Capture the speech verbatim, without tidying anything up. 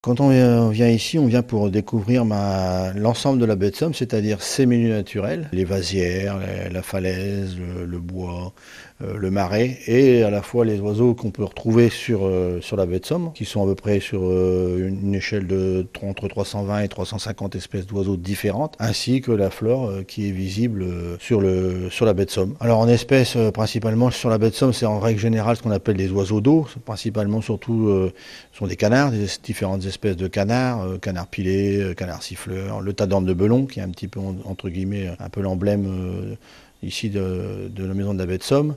Quand on vient, on vient ici, on vient pour découvrir ma- l'ensemble de la baie de Somme, c'est-à-dire ses milieux naturels, les vasières, la, la falaise, le, le bois, euh, le marais, et à la fois les oiseaux qu'on peut retrouver sur, euh, sur la baie de Somme, qui sont à peu près sur euh, une, une échelle de tr- entre trois cent vingt et trois cent cinquante espèces d'oiseaux différentes, ainsi que la flore euh, qui est visible euh, sur, le, sur la baie de Somme. Alors en espèces, euh, principalement sur la baie de Somme, c'est en règle générale ce qu'on appelle les oiseaux d'eau, principalement surtout euh, sont des canards, des différentes espèces de canards, euh, canards pilés, euh, canards siffleurs, le tadorne de Belon, qui est un petit peu, entre guillemets, un peu l'emblème euh, ici de, de la maison de la baie de Somme.